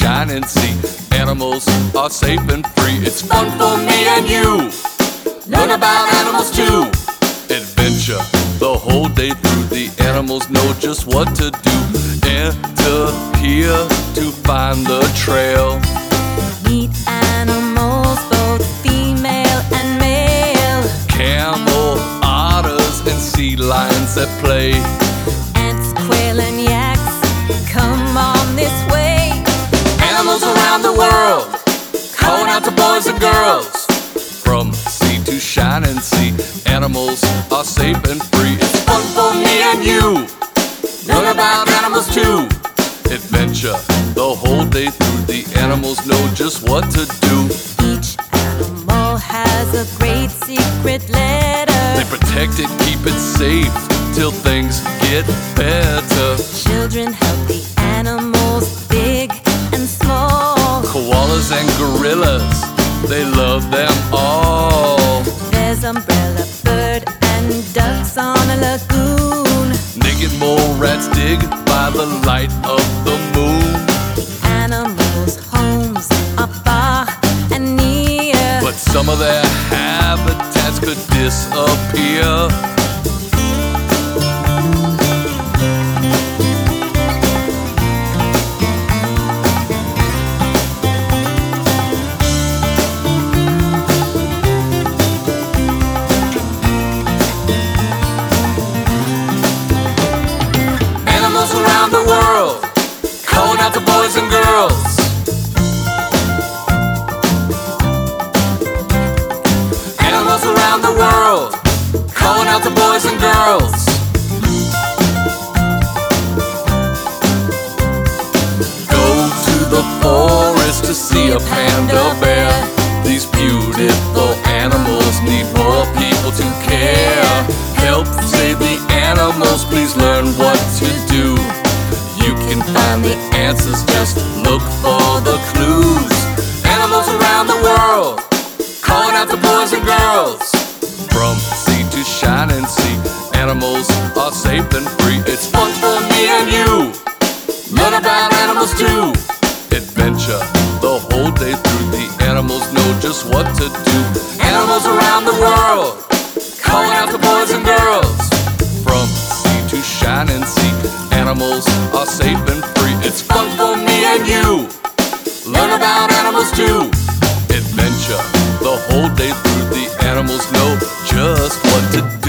shine and see. Animals are safe and free. It's fun for me and you. Learn about animals too. Adventure the whole day through. The animals know just what to do. Enter here to find the trail. Meet animals, both female and male. Camel, otters, and sea lions at play. Ants, quail, and yaks, come on this way. Animals around the world, calling out to boys and girls. From sea to shine and sea, animals are safe and free. It's fun for me and you. Learn about animals too. Adventure the whole day through. The animals know just what to do. Each animal has a great secret letter. They protect it, keep it safe till things get better. Children help the animals, big and small. Koalas and gorillas, they love them all. There's umbrella bird and ducks on a lagoon. Naked mole rats dig by the light of the moon. Animals' homes are far and near, But some of their habitats could disappear. Animals around the world, calling out to boys and girls. Animals around the world, calling out to boys and girls. Go to the forest to see a panda bear. These beautiful animals need more people to care. Help save the animals, please learn what to do. You can find the answers, just look for the clues. Animals around the world, calling out to boys and girls. From sea to shine and sea, animals are safe and free. It's fun for me and you. Learn about animals too. Adventure the whole day through. The animals know just what to do. Animals around the world, calling out to boys and girls. From sea to shine and sea, animals are safe and free. It's fun for me and you. Learn about animals too. Adventure the whole day through. The animals know just what to do.